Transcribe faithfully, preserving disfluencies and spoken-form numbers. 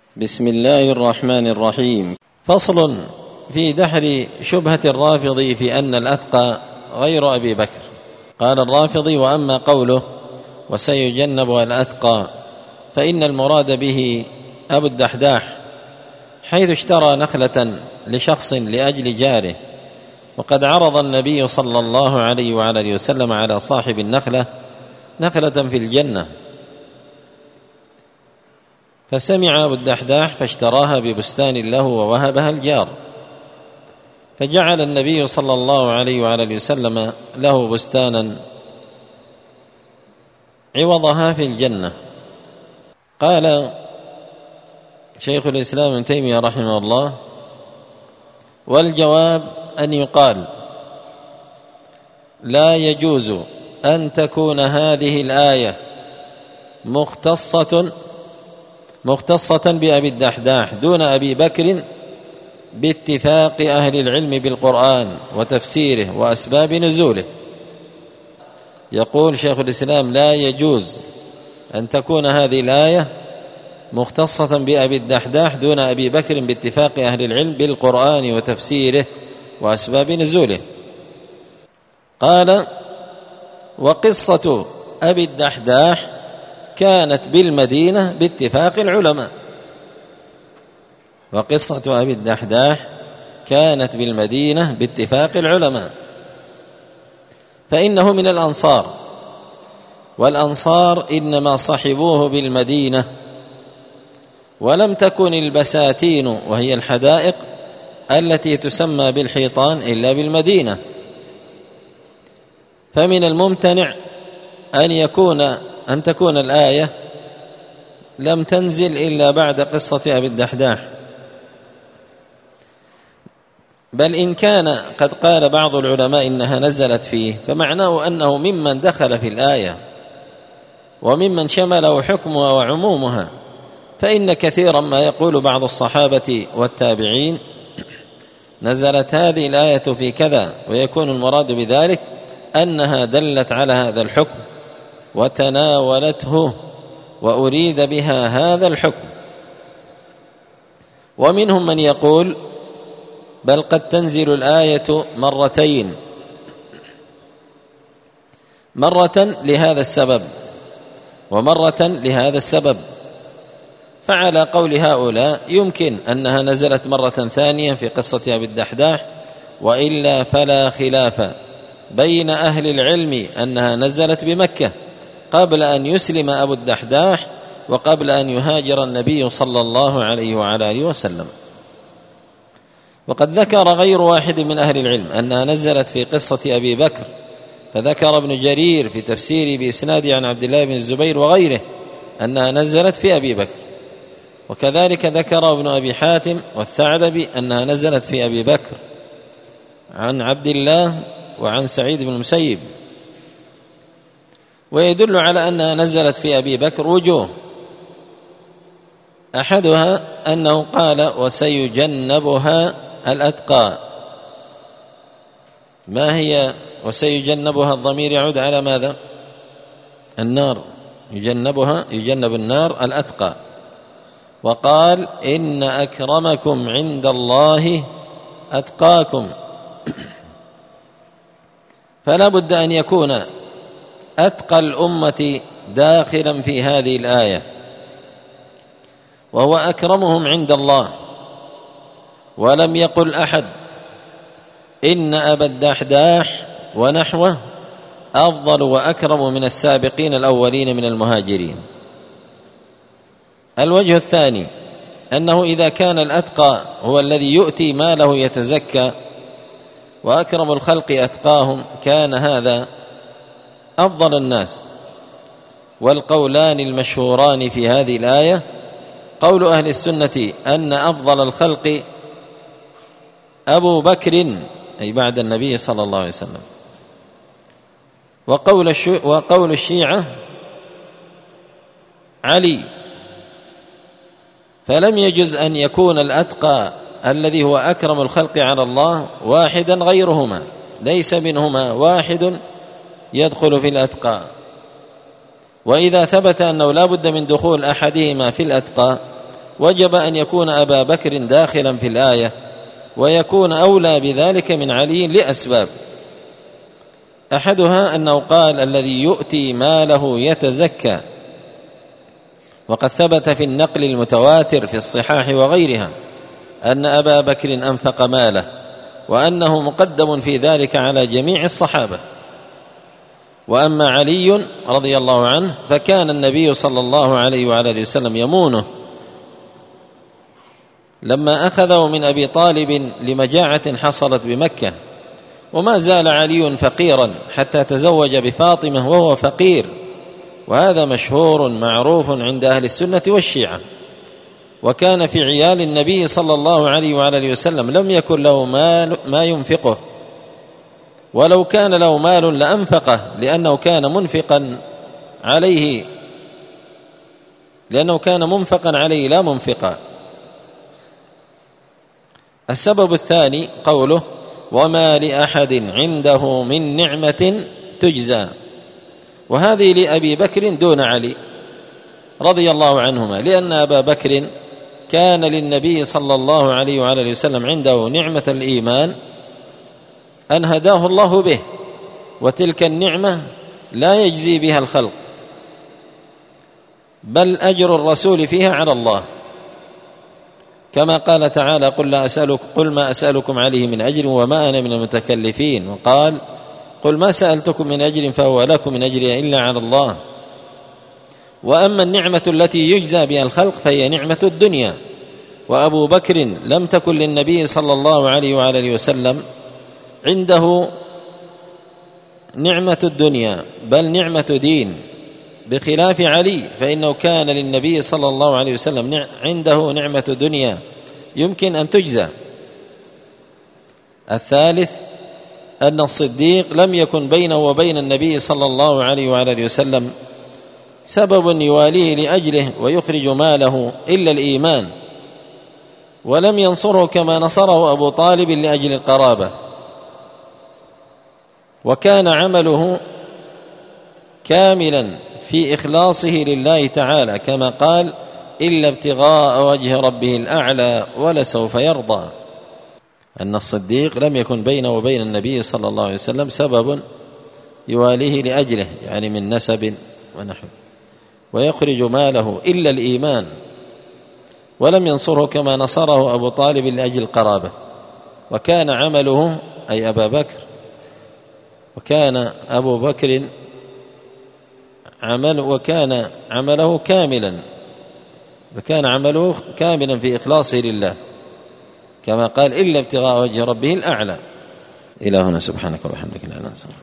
بسم الله الرحمن الرحيم. فصل في دحر شبهة الرافضي في أن الأتقى غير أبي بكر. قال الرافضي: وأما قوله وسيجنب الأتقى فإن المراد به أبو الدحداح، حيث اشترى نخلة لشخص لأجل جاره، وقد عرض النبي صلى الله عليه وعلى آله وسلم على صاحب النخلة نخلة في الجنة، فسمع أبو الدحداح فاشتراها ببستان له ووهبها الجار، فجعل النبي صلى الله عليه وعلى آله وسلم له بستانا عوضها في الجنة. قال شيخ الإسلام ابن تيمية رحمه الله: والجواب أن يقال لا يجوز أن تكون هذه الآية مختصة مختصة بأبي الدحداح دون أبي بكر باتفاق أهل العلم بالقرآن وتفسيره وأسباب نزوله. يقول شيخ الإسلام: لا يجوز أن تكون هذه الآية مختصة بأبي الدحداح دون أبي بكر باتفاق أهل العلم بالقرآن وتفسيره وأسباب نزوله. قال: وقصة أبي الدحداح كانت بالمدينة باتفاق العلماء وقصة أبي الدحداح كانت بالمدينة باتفاق العلماء فإنه من الأنصار، والأنصار إنما صحبوه بالمدينة، ولم تكن البساتين وهي الحدائق التي تسمى بالحيطان إلا بالمدينة، فمن الممتنع أن يكون أن تكون الآية لم تنزل إلا بعد قصة أبي الدحداح، بل إن كان قد قال بعض العلماء إنها نزلت فيه فمعناه أنه ممن دخل في الآية وممن شمله حكمها وعمومها، فإن كثيرا ما يقول بعض الصحابة والتابعين نزلت هذه الآية في كذا، ويكون المراد بذلك أنها دلت على هذا الحكم وتناولته وأريد بها هذا الحكم. ومنهم من يقول بل قد تنزل الآية مرتين، مرة لهذا السبب ومرة لهذا السبب، فعلى قول هؤلاء يمكن أنها نزلت مرة ثانية في قصة أبي الدحداح، وإلا فلا خلاف بين أهل العلم أنها نزلت بمكة قبل أن يسلم أبو الدحداح وقبل أن يهاجر النبي صلى الله عليه وعلى آله وسلم. وقد ذكر غير واحد من أهل العلم أنها نزلت في قصة أبي بكر، فذكر ابن جرير في تفسيره بإسناده عن عبد الله بن الزبير وغيره أنها نزلت في أبي بكر، وكذلك ذكر ابن أبي حاتم والثعلبي أنها نزلت في أبي بكر عن عبد الله وعن سعيد بن المسيب. ويدل على أنها نزلت في أبي بكر وجوه: أحدها أنه قال وسيجنبها الأتقى. ما هي وسيجنبها؟ الضمير يعود على ماذا؟ النار، يجنبها يجنب النار الأتقى. وقال إن أكرمكم عند الله أتقاكم، فلا بد أن يكون أتقى الأمة داخلا في هذه الآية، وهو أكرمهم عند الله. ولم يقل أحد إن أبا الدحداح ونحوه أفضل وأكرم من السابقين الأولين من المهاجرين. الوجه الثاني أنه إذا كان الأتقى هو الذي يؤتي ماله يتزكى وأكرم الخلق أتقاهم، كان هذا أفضل الناس. والقولان المشهوران في هذه الآية: قول أهل السنة أن أفضل الخلق أبو بكر أي بعد النبي صلى الله عليه وسلم، وقول وقول الشيعة علي. فلم يجز أن يكون الأتقى الذي هو أكرم الخلق على الله واحدا غيرهما، ليس منهما واحد يدخل في الأتقى. وإذا ثبت أنه لا بد من دخول أحدهما في الأتقى وجب أن يكون أبا بكر داخلا في الآية ويكون أولى بذلك من علي لأسباب. أحدها أنه قال الذي يؤتي ماله يتزكى، وقد ثبت في النقل المتواتر في الصحاح وغيرها أن أبا بكر أنفق ماله وأنه مقدم في ذلك على جميع الصحابة. وأما علي رضي الله عنه فكان النبي صلى الله عليه وعلى آله وسلم يمونه لما أخذه من أبي طالب لمجاعة حصلت بمكة، وما زال علي فقيرا حتى تزوج بفاطمة وهو فقير، وهذا مشهور معروف عند أهل السنة والشيعة. وكان في عيال النبي صلى الله عليه وعلى آله وسلم لم يكن له مال ما ينفقه، ولو كان له مال لأنفقه لأنه كان منفقا عليه لأنه كان منفقا عليه لا منفقا. السبب الثاني قوله وما لأحد عنده من نعمة تجزى، وهذه لأبي بكر دون علي رضي الله عنهما، لأن أبا بكر كان للنبي صلى الله عليه وعلى آله وسلم عنده نعمة الإيمان أن هداه الله به، وتلك النعمة لا يجزي بها الخلق، بل أجر الرسول فيها على الله، كما قال تعالى قل, لا أسألك قل ما أسألكم عليه من أجر وما أنا من المتكلفين، وقال قل ما سألتكم من أجر فهو لكم من أجري إلا على الله. وأما النعمة التي يجزى بها الخلق فهي نعمة الدنيا، وأبو بكر لم تكن للنبي صلى الله عليه وعلى آله وسلم عنده نعمة الدنيا بل نعمة دين، بخلاف علي فإنه كان للنبي صلى الله عليه وسلم عنده نعمة دنيا يمكن أن تجزى. الثالث أن الصديق لم يكن بينه وبين النبي صلى الله عليه وعلى آله وسلم سبب يواليه لأجله ويخرج ماله إلا الإيمان، ولم ينصره كما نصره أبو طالب لأجل القرابة، وكان عمله كاملا في إخلاصه لله تعالى، كما قال إلا ابتغاء وجه ربه الأعلى ولسوف يرضى. أن الصديق لم يكن بينه وبين النبي صلى الله عليه وسلم سبب يواليه لأجله، يعني من نسب ونحو، ويخرج ماله إلا الإيمان، ولم ينصره كما نصره أبو طالب لأجل القرابة. وكان عمله أي أبا بكر وكان أبو بكر عمل وكان عمله كاملا وكان عمله كاملا في إخلاصه لله، كما قال إلا ابتغاء وجه ربه الأعلى. إلى هنا سبحانك وبحمدك لا إله إلا أنت.